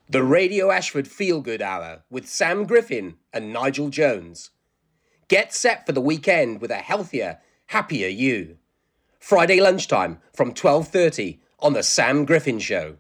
The Radio Ashford Feel Good Hour with Sam Griffin and Nigel Jones. Get set for the weekend with a healthier, happier you. Friday lunchtime from 12:30 on The Sam Griffin Show.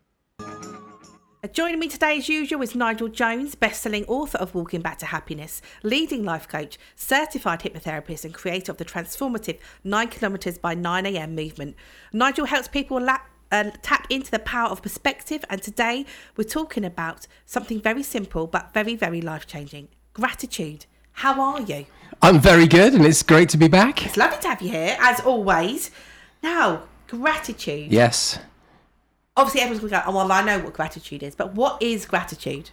Joining me today as usual is Nigel Jones, best-selling author of Walking Back to Happiness, leading life coach, certified hypnotherapist and creator of the transformative 9 kilometres by 9 a.m. movement. Nigel helps people tap into the power of perspective, and today we're talking about something very simple but very, very life-changing: gratitude. How are you? I'm very good, and it's great to be back. It's lovely to have you here, as always. Now, gratitude. Yes. Obviously, everyone's going to go, oh, well, I know what gratitude is, but what is gratitude?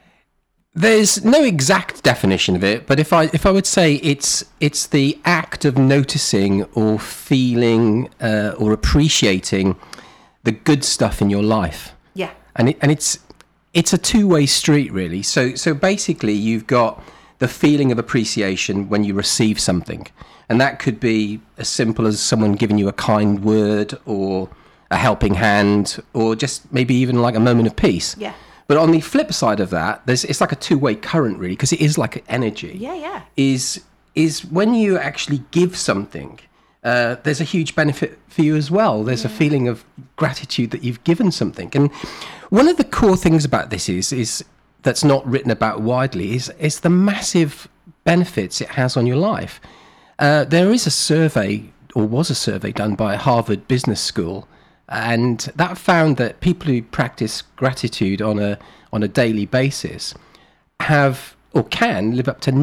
There's no exact definition of it, but if I would say it's the act of noticing or feeling or appreciating the good stuff in your life. Yeah. And it's a two-way street, really. So basically, you've got the feeling of appreciation when you receive something, and that could be as simple as someone giving you a kind word or a helping hand, or just maybe even like a moment of peace. Yeah. But on the flip side of that, it's like a two-way current, really, because it is like energy. Yeah. Is when you actually give something, there's a huge benefit for you as well. There's a feeling of gratitude that you've given something. And one of the core things about this is that's not written about widely is the massive benefits it has on your life. There is a survey, or was a survey done by Harvard Business School, and that found that people who practice gratitude on a daily basis have or can live up to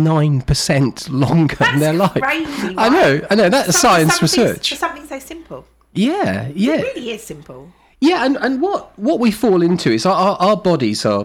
9% longer in their life. Crazy, I know. That's science research. For something so simple. Yeah. It really is simple. Yeah, and what we fall into is our bodies are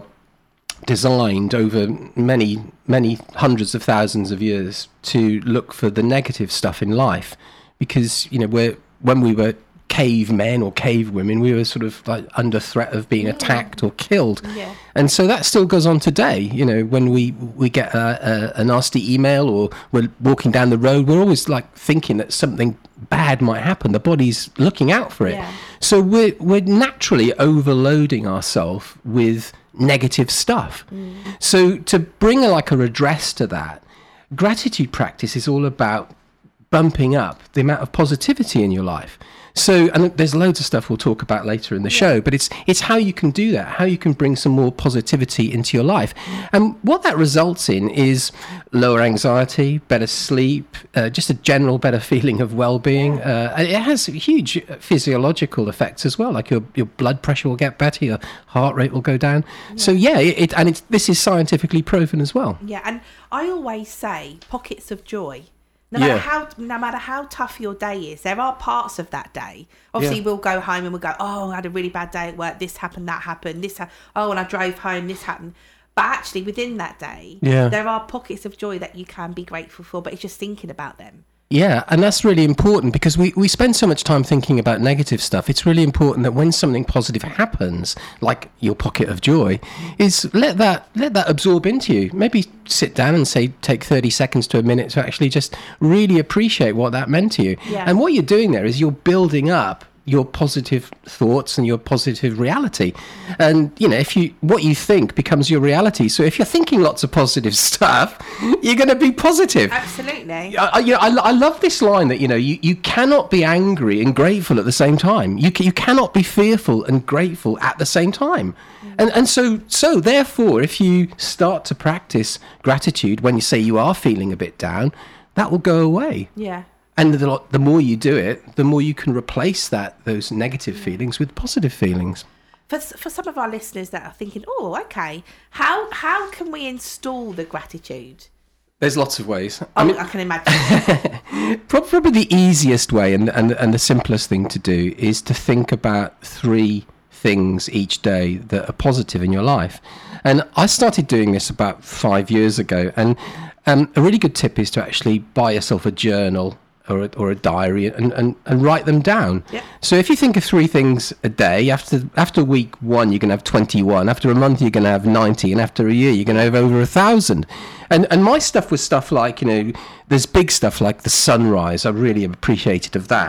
designed over many, many hundreds of thousands of years to look for the negative stuff in life, because, when we were cavemen or cavewomen, we were sort of like under threat of being attacked or killed. Yeah. And so that still goes on today. When we get a nasty email or we're walking down the road, we're always like thinking that something bad might happen. The body's looking out for it. Yeah. So we're naturally overloading ourselves with negative stuff. So to bring a redress to that, gratitude practice is all about bumping up the amount of positivity in your life. So, and there's loads of stuff we'll talk about later in the show, but it's how you can do that, how you can bring some more positivity into your life. And what that results in is lower anxiety, better sleep, just a general better feeling of well-being. It has huge physiological effects as well, like your blood pressure will get better, your heart rate will go down. Yeah. So this is scientifically proven as well. Yeah, and I always say pockets of joy. No matter how tough your day is, there are parts of that day. Obviously, we'll go home and we'll go, oh, I had a really bad day at work. This happened, that happened. And I drove home, this happened. But actually, within that day, there are pockets of joy that you can be grateful for, but it's just thinking about them. Yeah, and that's really important, because we spend so much time thinking about negative stuff. It's really important that when something positive happens, like your pocket of joy, is let that absorb into you. Maybe sit down and take 30 seconds to a minute to actually just really appreciate what that meant to you. Yeah. And what you're doing there is you're building up your positive thoughts and your positive reality. And what you think becomes your reality. So if you're thinking lots of positive stuff, you're going to be positive. Absolutely. I love this line that you cannot be angry and grateful at the same time. You cannot be fearful and grateful at the same time. And so therefore, if you start to practice gratitude when you say you are feeling a bit down, that will go away. Yeah. And the more you do it, the more you can replace those negative feelings with positive feelings. For some of our listeners that are thinking, oh, okay, how can we install the gratitude? There's lots of ways. I can imagine. Probably the easiest way and the simplest thing to do is to think about 3 things each day that are positive in your life. And I started doing this about 5 years ago. And a really good tip is to actually buy yourself a journal or a diary and write them down. Yeah. So if you think of 3 things a day, after week 1 you're going to have 21, after a month you're going to have 90, and after a year you're going to have over 1,000. And my stuff was stuff like, there's big stuff like the sunrise. I really appreciated of that.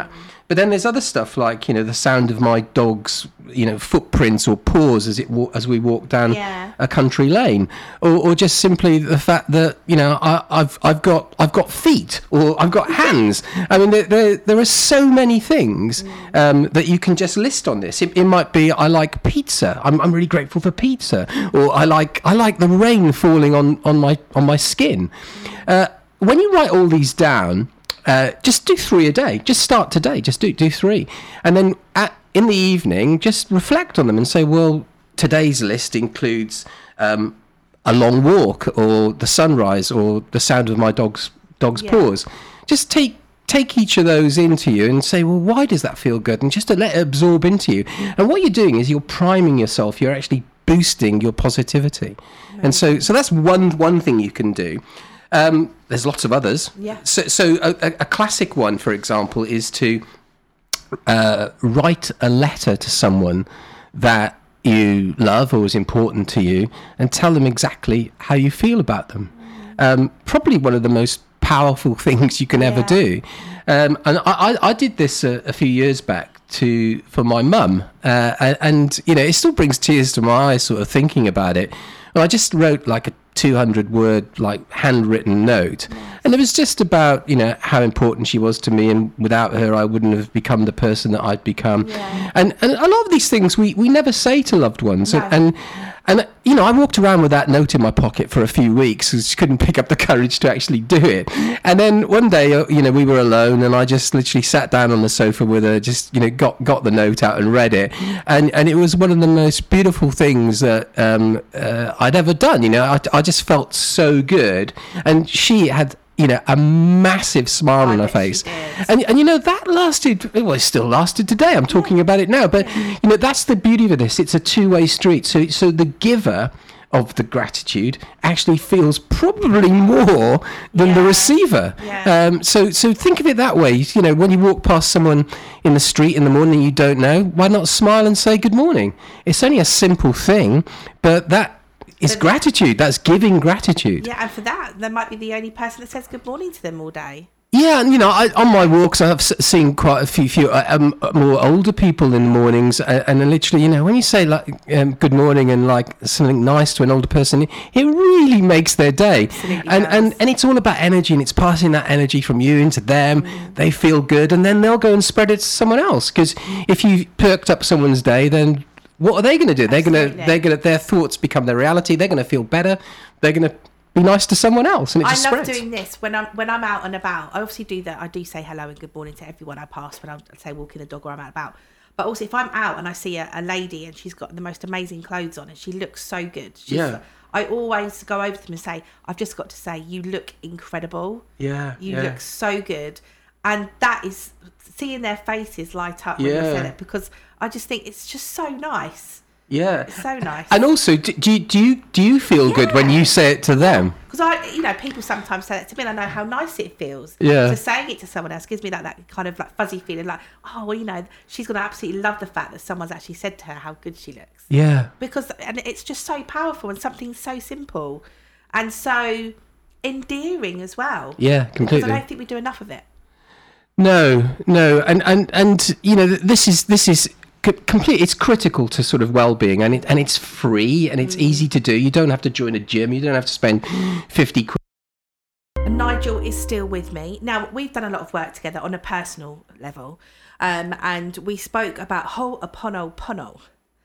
But then there's other stuff like, the sound of my dog's, footprints or paws as we walk down a country lane, or just simply the fact that, I've got feet, or I've got hands. I mean, there are so many things that you can just list on this. It might be, I like pizza. I'm really grateful for pizza, or I like the rain falling on my skin. When you write all these down, just do 3 a day. Just start today. Just do 3. And then in the evening, just reflect on them and say, well, today's list includes a long walk, or the sunrise, or the sound of my dog's paws. Just take each of those into you and say, well, why does that feel good? And just to let it absorb into you. And what you're doing is you're priming yourself. You're actually boosting your positivity. And so that's one thing you can do. There's lots of others. Yeah. So a classic one, for example, is to write a letter to someone that you love or is important to you, and tell them exactly how you feel about them. Probably one of the most powerful things you can ever do. And I did this a few years back for my mum, and it still brings tears to my eyes sort of thinking about it. Well, I just wrote like a 200-word handwritten note, and it was just about how important she was to me, and without her I wouldn't have become the person that I'd become. And a lot of these things we never say to loved ones. And I walked around with that note in my pocket for a few weeks because I couldn't pick up the courage to actually do it. And then one day, we were alone, and I just literally sat down on the sofa with her, just, got the note out and read it. And it was one of the most beautiful things that I'd ever done. I just felt so good. And she had a massive smile on her face. And that lasted, well, it still lasted today. I'm talking about it now. But, that's the beauty of this. It's a two-way street. So the giver of the gratitude actually feels probably more than the receiver. So think of it that way. When you walk past someone in the street in the morning you don't know, why not smile and say good morning? It's only a simple thing, but that is gratitude. That's giving gratitude. Yeah, and for that, they might be the only person that says good morning to them all day. Yeah, and on my walks, I've seen quite a few more older people in the mornings, and literally, when you say good morning and something nice to an older person, it really makes their day. And it's all about energy, and it's passing that energy from you into them. They feel good, and then they'll go and spread it to someone else. Because if you perked up someone's day, then what are they going to do? Their thoughts become their reality. They're going to feel better. They're going to be nice to someone else, and it just spreads. I love doing this when I'm out and about. I obviously do that. I do say hello and good morning to everyone I pass when I'm, say, walking the dog or I'm out and about. But also, if I'm out and I see a lady and she's got the most amazing clothes on and she looks so good, I always go over to them and say, I've just got to say, you look incredible. You look so good. And that is seeing their faces light up when you say it, because I just think it's just so nice. Yeah, it's so nice. And also, do you feel good when you say it to them? Because people sometimes say that to me, and I know how nice it feels. Yeah. So saying it to someone else gives me that kind of fuzzy feeling, she's going to absolutely love the fact that someone's actually said to her how good she looks. Yeah. And it's just so powerful, and something so simple and so endearing as well. Yeah, completely. Because I don't think we do enough of it. No, and this is complete. It's critical to sort of well-being, and it's free, and it's easy to do. You don't have to join a gym. You don't have to spend 50 quid. Nigel is still with me. Now, we've done a lot of work together on a personal level, and we spoke about Ho'oponopono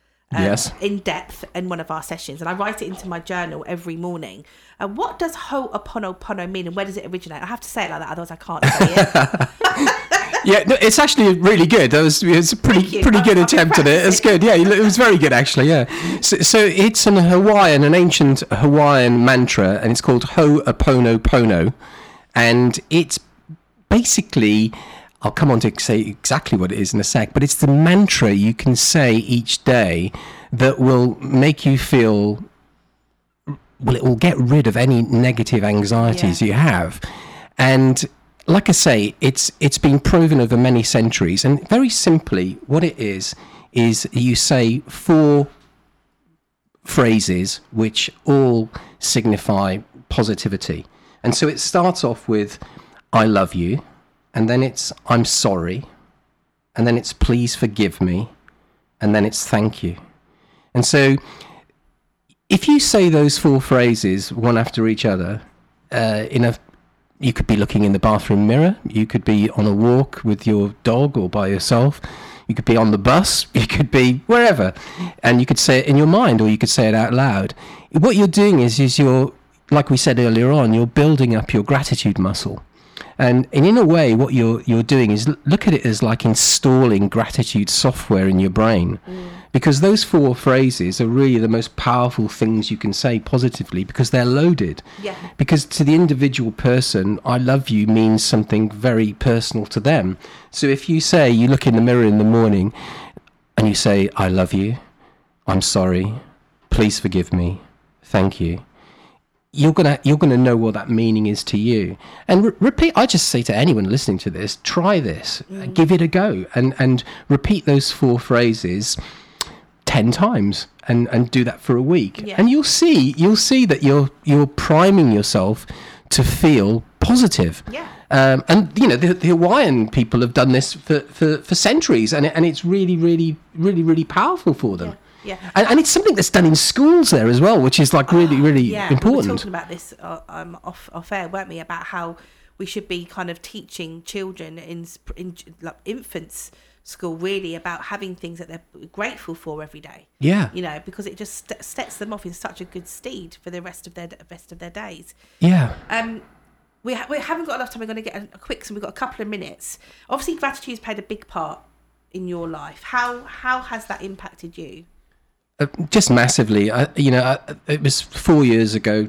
in depth in one of our sessions, and I write it into my journal every morning. What does Ho'oponopono mean, and where does it originate? I have to say it like that, otherwise I can't say it. Yeah, no, it's actually really good. It was a pretty good attempt at it. It's good. Yeah, it was very good actually. Yeah. So it's an ancient Hawaiian mantra, and it's called Ho'oponopono, and it's basically, I'll come on to say exactly what it is in a sec, but it's the mantra you can say each day that will make you feel, well, it will get rid of any negative anxieties you have. And like I say, it's been proven over many centuries, and very simply what it is you say 4 phrases which all signify positivity. And so it starts off with I love you, and then it's I'm sorry, and then it's please forgive me, and then it's thank you. And so if you say those 4 phrases one after each other, you could be looking in the bathroom mirror, you could be on a walk with your dog or by yourself, you could be on the bus, you could be wherever, and you could say it in your mind, or you could say it out loud. What you're doing is you're, like we said earlier on, you're building up your gratitude muscle. And in a way, what you're doing is look at it as like installing gratitude software in your brain. Because those 4 phrases are really the most powerful things you can say positively, because they're loaded. Yeah. Because to the individual person, I love you means something very personal to them. So if you look in the mirror in the morning and you say, I love you, I'm sorry, please forgive me, thank you, you're gonna know what that meaning is to you. And repeat. I just say to anyone listening to this, try this, give it a go, and repeat those 4 phrases 10 times, and do that for a week. Yeah. And you'll see that you're priming yourself to feel positive. Yeah. And the Hawaiian people have done this for centuries, and it's really, really, really, really powerful for them. Yeah. And it's something that's done in schools there as well, which is like really, really important. We were talking about this off air, weren't we? About how we should be kind of teaching children in like infants school really about having things that they're grateful for every day. Yeah. Because it just sets them off in such a good stead for the rest of their days. Yeah. We haven't got enough time. We're going to get a quick, so we've got a couple of minutes. Obviously, gratitude's played a big part in your life. How has that impacted you? Just massively. It was 5 years ago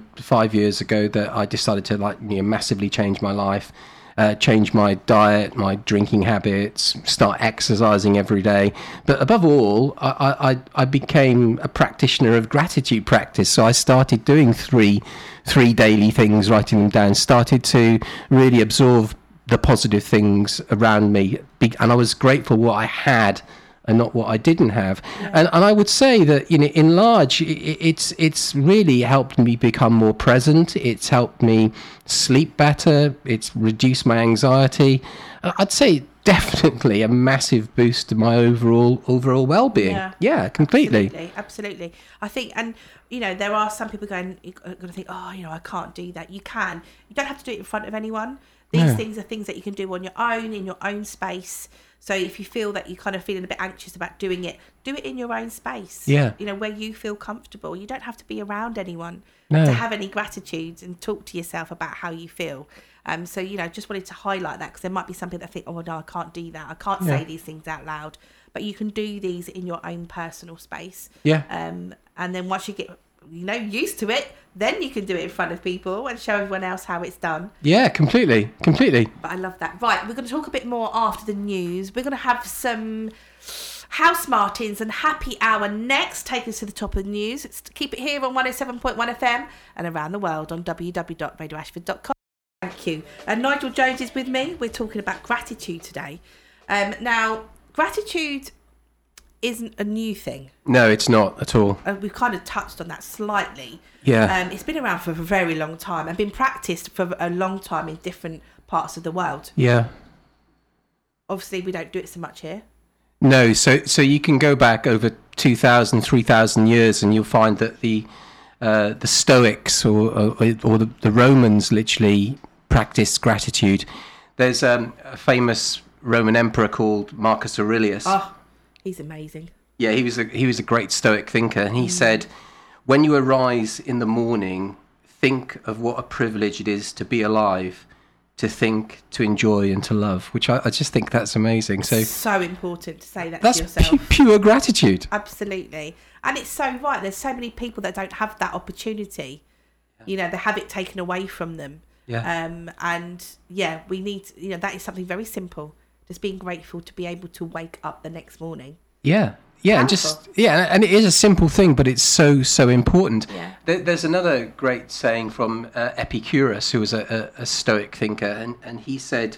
that I decided to massively change my life, change my diet, my drinking habits, start exercising every day. But above all, I became a practitioner of gratitude practice. So I started doing three daily things, writing them down, started to really absorb the positive things around me. And I was grateful what I had and not what I didn't have. Yeah. And I would say that, in large, it's really helped me become more present. It's helped me sleep better. It's reduced my anxiety. I'd say definitely a massive boost to my overall well-being. Yeah, completely. Absolutely. I think, and there are some people going to think, I can't do that. You can. You don't have to do it in front of anyone. These things are things that you can do on your own, in your own space. So if you feel that you're kind of feeling a bit anxious about doing it, do it in your own space. Yeah. Where you feel comfortable. You don't have to be around anyone to have any gratitude and talk to yourself about how you feel. So, just wanted to highlight that, because there might be some people that think, oh, no, I can't do that. I can't say these things out loud. But you can do these in your own personal space. Yeah. And then once you get used to it, then you can do it in front of people and show everyone else how it's done. Yeah, completely. But I love that. Right, we're going to talk a bit more after the news. We're going to have some House Martins and Happy Hour next. Take us to the top of the news. Keep it here on 107.1 FM and around the world on www.radioashford.com. Thank you. And Nigel Jones is with me. We're talking about gratitude today. Now, gratitude isn't a new thing. No, it's not at all. We've kind of touched on that slightly. Yeah. It's been around for a very long time and been practiced for a long time in different parts of the world. Yeah. Obviously, we don't do it so much here. No, so you can go back over 2,000, 3,000 years and you'll find that the Stoics or the Romans literally practiced gratitude. There's a famous Roman emperor called Marcus Aurelius. Oh, he's amazing. Yeah, he was a great Stoic thinker, and he said, when you arise in the morning, think of what a privilege it is to be alive, to think, to enjoy, and to love, which I just think that's amazing. So important to say that to yourself. That's pure gratitude. Absolutely. And it's so right. There's so many people that don't have that opportunity. They have it taken away from them. Yeah. We need, that is something very simple. Just being grateful to be able to wake up the next morning. Yeah. Yeah, and it is a simple thing, but it's so important. Yeah. There's another great saying from Epicurus, who was a Stoic thinker, and he said,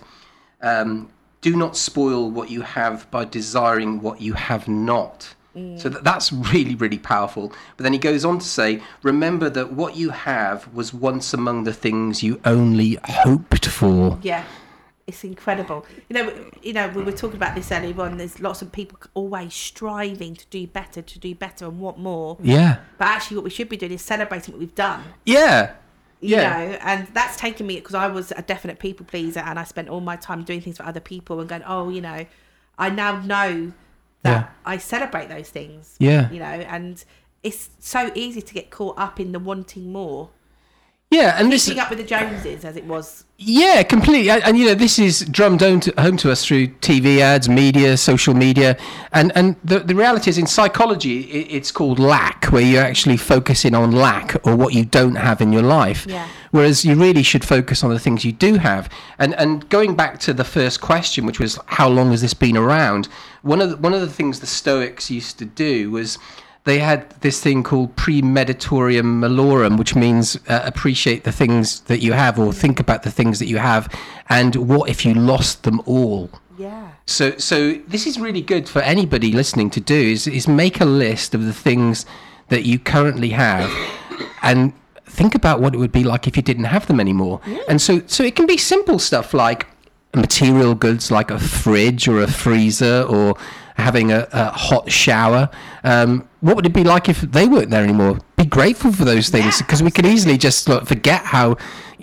do not spoil what you have by desiring what you have not. So that's really, really powerful. But then he goes on to say, remember that what you have was once among the things you only hoped for. Yeah. It's incredible. You know, we were talking about this earlier on. There's lots of people always striving to do better and want more. Yeah. But actually what we should be doing is celebrating what we've done. Yeah. You know, and that's taken me, because I was a definite people pleaser, and I spent all my time doing things for other people and going, oh, you know, I now know that I celebrate those things. Yeah. You know, and it's so easy to get caught up in the wanting more. Yeah, and this Keeping up with the Joneses, as it was. Yeah, completely. And you know, this is drummed home to us through TV ads, media, social media, and the reality is, in psychology, it's called lack, where you're actually focusing on lack or what you don't have in your life. Yeah. Whereas you really should focus on the things you do have. And going back to the first question, which was how long has this been around? One of the things the Stoics used to do was, they had this thing called premeditorium malorum, which means appreciate the things that you have, or think about the things that you have, and what if you lost them all? Yeah. So this is really good for anybody listening to do, is make a list of the things that you currently have, and think about what it would be like if you didn't have them anymore. Yeah. And so it can be simple stuff like material goods, like a fridge or a freezer, or having a hot shower. What would it be like if they weren't there anymore? Be grateful for those things, because we can easily just forget how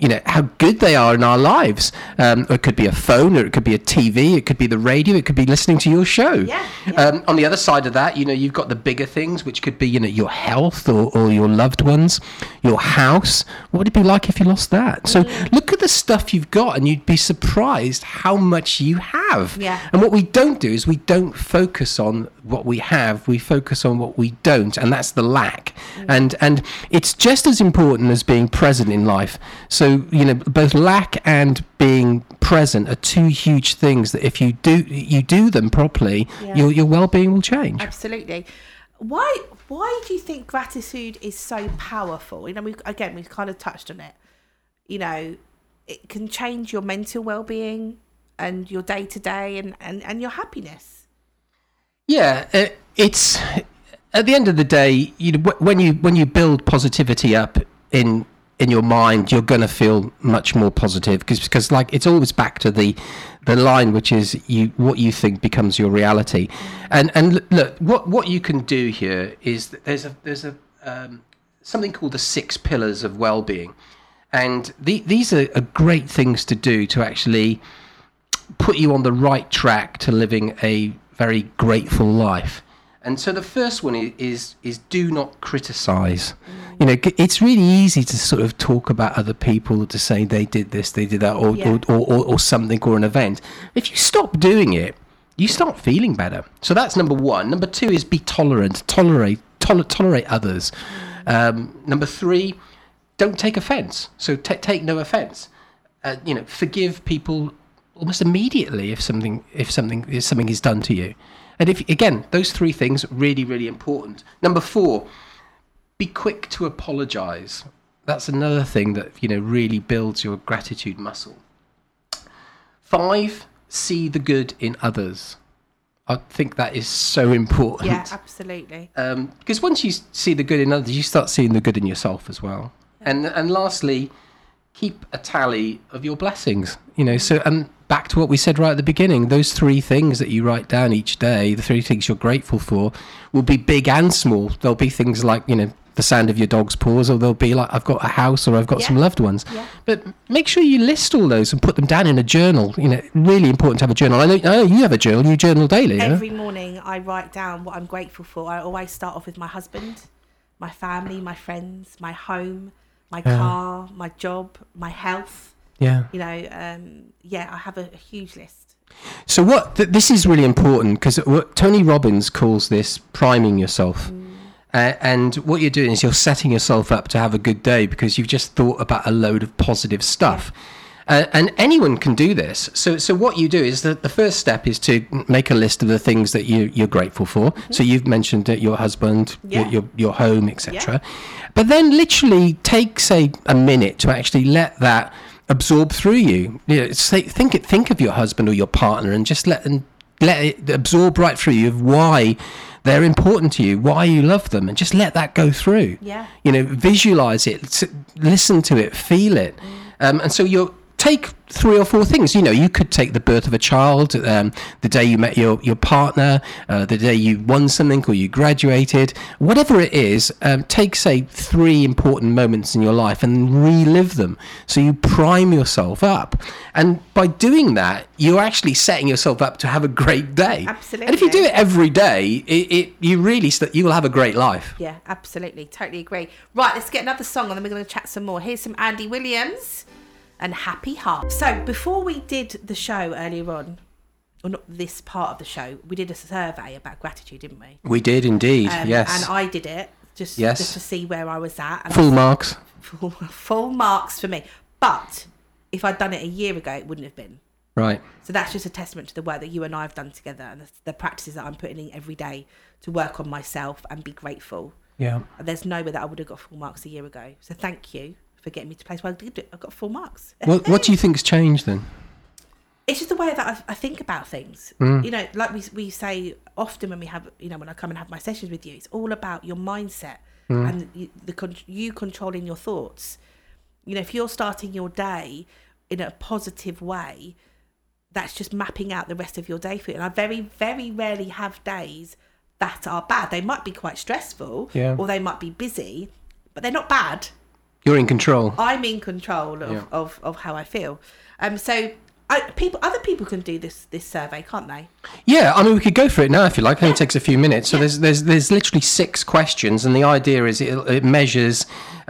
good they are in our lives. Or it could be a phone, or it could be a TV, it could be the radio, it could be listening to your show. Yeah. On the other side of that, you've got the bigger things, which could be your health, or your loved ones, your house. What would it be like if you lost that? So look at the stuff you've got, and you'd be surprised how much you have. Yeah. And what we don't do is we don't focus on what we have, we focus on what we don't, and that's the lack. And it's just as important as being present in life. So both lack and being present are two huge things that if you do them properly, your well-being will change. Absolutely. Why do you think gratitude is so powerful? We've kind of touched on it. It can change your mental well-being and your day-to-day and your happiness. Yeah, it's at the end of the day, when you build positivity up in your mind, you're going to feel much more positive, because like it's always back to the line, which is what you think becomes your reality. And look, what you can do here is that there's a something called the 6 pillars of well-being, and these are great things to do to actually put you on the right track to living a very grateful life. And so the first one is do not criticize. It's really easy to sort of talk about other people, to say they did this, they did that, or something, or an event. If you stop doing it, you start feeling better. So that's number 1. Number 2 is be tolerant, tolerate others. Number 3, don't take offense. So take no offense. Forgive people almost immediately if something is done to you. And again, those 3 things really, really important. Number 4, be quick to apologize. That's another thing that really builds your gratitude muscle. 5, see the good in others. I think that is so important. Yeah, absolutely. Because once you see the good in others, you start seeing the good in yourself as well. Yeah. And lastly, keep a tally of your blessings. So back to what we said right at the beginning, those 3 things that you write down each day, the 3 things you're grateful for, will be big and small. There'll be things like, the sound of your dog's paws, or they'll be like, I've got a house, or I've got some loved ones. Yeah. But make sure you list all those and put them down in a journal. Really important to have a journal. I know you have a journal. You journal daily. Every morning I write down what I'm grateful for. I always start off with my husband, my family, my friends, my home, my car, my job, my health. Yeah. I have a huge list. So this is really important, because what Tony Robbins calls this priming yourself. And what you're doing is you're setting yourself up to have a good day, because you've just thought about a load of positive stuff. Yeah. And anyone can do this. So what you do is the first step is to make a list of the things that you're grateful for. Mm-hmm. So you've mentioned your husband, your home, etc. Yeah. But then literally take, say, a minute to actually let that absorb through you. Think of your husband or your partner, and just let it absorb right through you of why they're important to you, why you love them, and just let that go through. Yeah. Visualize it, listen to it, feel it. And so you're take 3 or 4 things. You could take the birth of a child, the day you met your partner, the day you won something or you graduated, whatever it is. Take, say, 3 important moments in your life and relive them, so you prime yourself up. And by doing that, you're actually setting yourself up to have a great day. Absolutely. And if you do it every day, you will have a great life. Yeah, absolutely. Totally agree. Right, let's get another song and then we're going to chat some more. Here's some Andy Williams and Happy Heart. So before we did the show earlier on, or not this part of the show, we did a survey about gratitude, didn't we? We did indeed, yes. And I did it just to see where I was at. And full marks. Full marks for me. But if I'd done it a year ago, it wouldn't have been. Right. So that's just a testament to the work that you and I have done together and the practices that I'm putting in every day to work on myself and be grateful. Yeah. And there's no way that I would have got full marks a year ago. So thank you for getting me to a place where I got full marks. What do you think's changed then? It's just the way that I think about things. Like we say often when we have, when I come and have my sessions with you, it's all about your mindset and you controlling your thoughts. If you're starting your day in a positive way, that's just mapping out the rest of your day for you. And I very, very rarely have days that are bad. They might be quite stressful or they might be busy, but they're not bad. You're in control. I'm in control of how I feel. So other people can do this survey, can't they? Yeah, I mean, we could go for it now if you like. It only takes a few minutes. So there's literally 6 questions, and the idea is it measures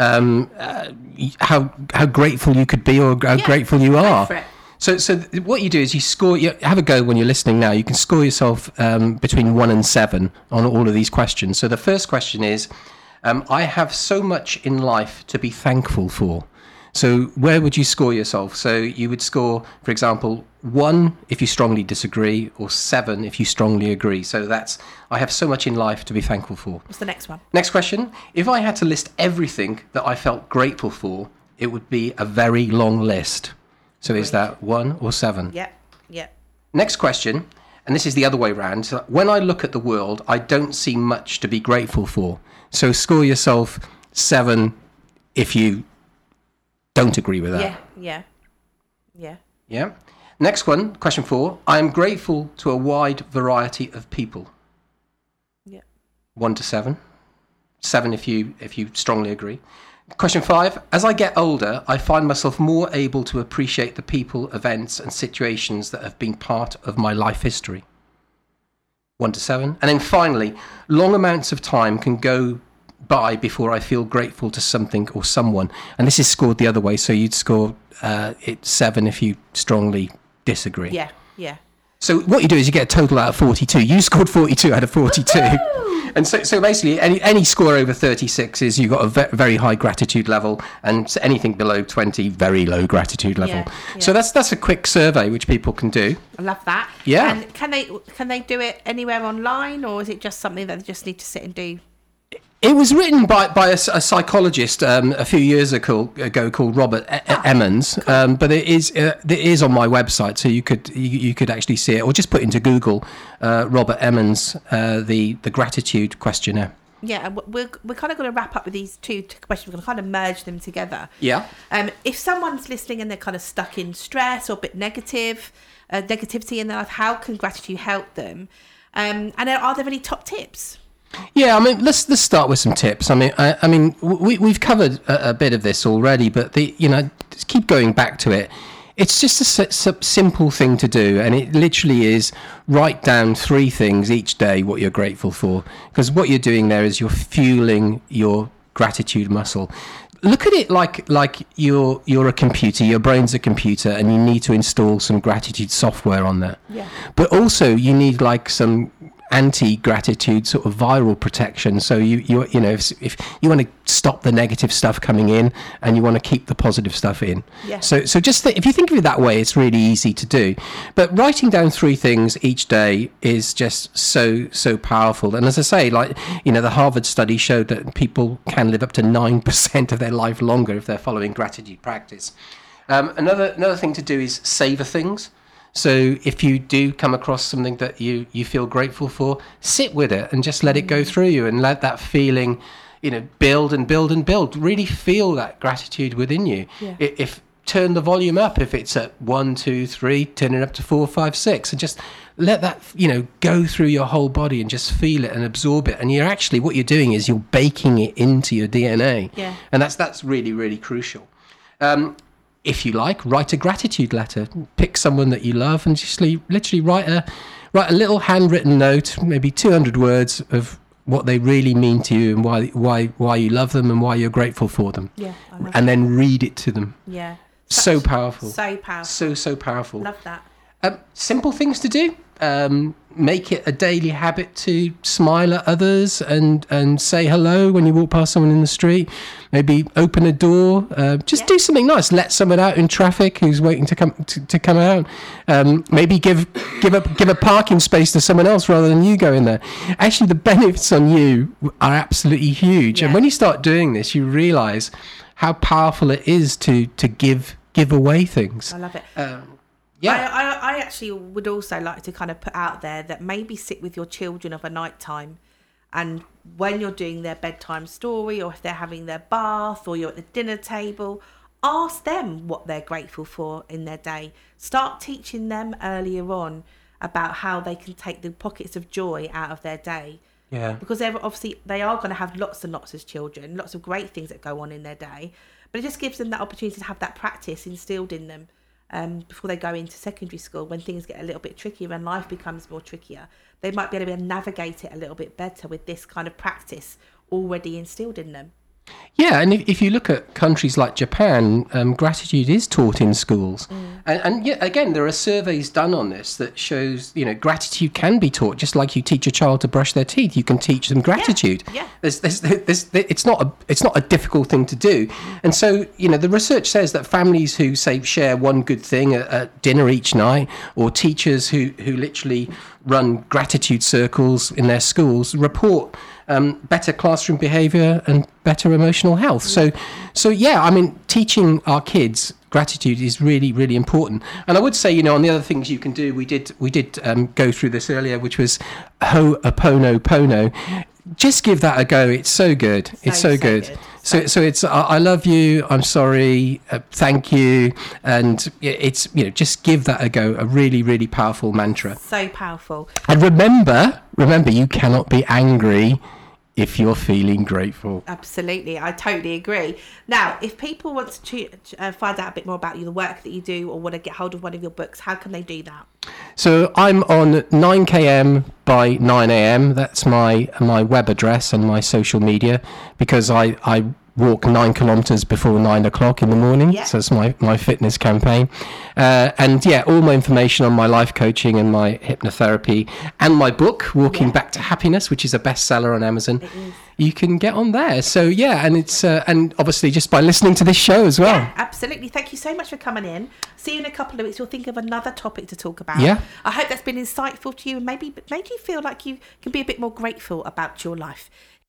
how grateful you could be or how grateful you are. Go for it. So what you do is you have a go when you're listening now. You can score yourself between 1 and 7 on all of these questions. So the first question is, I have so much in life to be thankful for. So where would you score yourself? So you would score, for example, 1 if you strongly disagree, or 7 if you strongly agree. So that's, I have so much in life to be thankful for. What's the next one? Next question. If I had to list everything that I felt grateful for, it would be a very long list. So is that 1 or 7? Yeah. Next question, and this is the other way around. So when I look at the world, I don't see much to be grateful for. So score yourself 7 if you don't agree with that. Yeah. Next one, question 4. I am grateful to a wide variety of people. Yeah. 1 to 7. 7 if you strongly agree. Question 5. As I get older, I find myself more able to appreciate the people, events, and situations that have been part of my life history. 1 to 7. And then finally, long amounts of time can go by before I feel grateful to something or someone. And this is scored the other way, so you'd score it 7 if you strongly disagree. Yeah. So what you do is you get a total out of 42. You scored 42 out of 42. And so basically any score over 36 is you've got a very high gratitude level, and anything below 20, very low gratitude level. Yeah. So that's a quick survey which people can do. I love that. Yeah. And can they do it anywhere online, or is it just something that they just need to sit and do? It was written by a psychologist a few years ago called Robert Emmons, cool. But it is on my website, so you could actually see it, or just put into Google Robert Emmons the gratitude questionnaire. Yeah, and we're kind of going to wrap up with these 2 questions. We're going to kind of merge them together. Yeah. If someone's listening and they're kind of stuck in stress or a bit negativity in their life, how can gratitude help them? And are there any top tips? Yeah, I mean, let's start with some tips. I mean, we've covered a bit of this already, but just keep going back to it. It's just a simple thing to do, and it literally is write down 3 things each day what you're grateful for, because what you're doing there is you're fueling your gratitude muscle. Look at it like you're a computer, your brain's a computer, and you need to install some gratitude software on there. Yeah. But also you need like some anti-gratitude sort of viral protection, so if you want to stop the negative stuff coming in and you want to keep the positive stuff in. Yeah. So just if you think of it that way, it's really easy to do. But writing down 3 things each day is just so powerful. And as I say, the Harvard study showed that people can live up to 9% of their life longer if they're following gratitude practice. Another thing to do is savor things. So if you do come across something that you feel grateful for, sit with it and just let it go through you, and let that feeling, build and build and build. Really feel that gratitude within you. Yeah. turn the volume up if it's at 1, 2, 3, turn it up to 4, 5, 6, and just let that, go through your whole body and just feel it and absorb it. And what you're doing is you're baking it into your DNA. Yeah. And that's really, really crucial. If you like, write a gratitude letter. Pick someone that you love and just literally write a little handwritten note, maybe 200 words of what they really mean to you and why you love them and why you're grateful for them. Yeah. And then read it to them. Yeah. So powerful. So powerful. So powerful. Love that. Simple things to do. Make it a daily habit to smile at others and say hello when you walk past someone in the street. Maybe open a door. Do something nice. Let someone out in traffic who's waiting to come out. Maybe give a parking space to someone else rather than you go in there. Actually, the benefits on you are absolutely huge. Yeah. And when you start doing this, you realise how powerful it is to give away things. I love it. Yeah. I actually would also like to kind of put out there that maybe sit with your children of a night time, and when you're doing their bedtime story, or if they're having their bath, or you're at the dinner table, ask them what they're grateful for in their day. Start teaching them earlier on about how they can take the pockets of joy out of their day. Yeah. Because they are going to have lots and lots of children, lots of great things that go on in their day, but it just gives them that opportunity to have that practice instilled in them. Before they go into secondary school, when things get a little bit trickier and life becomes more trickier, they might be able to navigate it a little bit better with this kind of practice already instilled in them. Yeah, and if you look at countries like Japan, gratitude is taught in schools. And yet, again, there are surveys done on this that shows, gratitude can be taught. Just like you teach a child to brush their teeth, you can teach them gratitude. Yeah. It's not a difficult thing to do. And so, the research says that families who, say, share one good thing at dinner each night, or teachers who literally run gratitude circles in their schools report better classroom behaviour and better emotional health. So yeah, teaching our kids gratitude is really, really important. And I would say, on the other things you can do, we did go through this earlier, which was Ho'oponopono. Just give that a go. It's so good. It's so good. So it's I love you, I'm sorry, thank you, and it's just give that a go. A really, really powerful mantra. So powerful. And remember, you cannot be angry if you're feeling grateful. Absolutely, I totally agree. Now, if people want to find out a bit more about you, the work that you do, or want to get hold of one of your books, how can they do that? So I'm on 9km by 9am. That's my web address and my social media, because I walk 9 kilometers before 9 o'clock in the morning. Yeah. So it's my fitness campaign. And yeah, all my information on my life coaching and my hypnotherapy and my book, Walking Back to Happiness, which is a bestseller on Amazon. It is. You can get on there. So yeah, and it's and obviously just by listening to this show as well. Yeah, absolutely. Thank you so much for coming in. See you in a couple of weeks. We'll think of another topic to talk about. Yeah. I hope that's been insightful to you and maybe made you feel like you can be a bit more grateful about your life.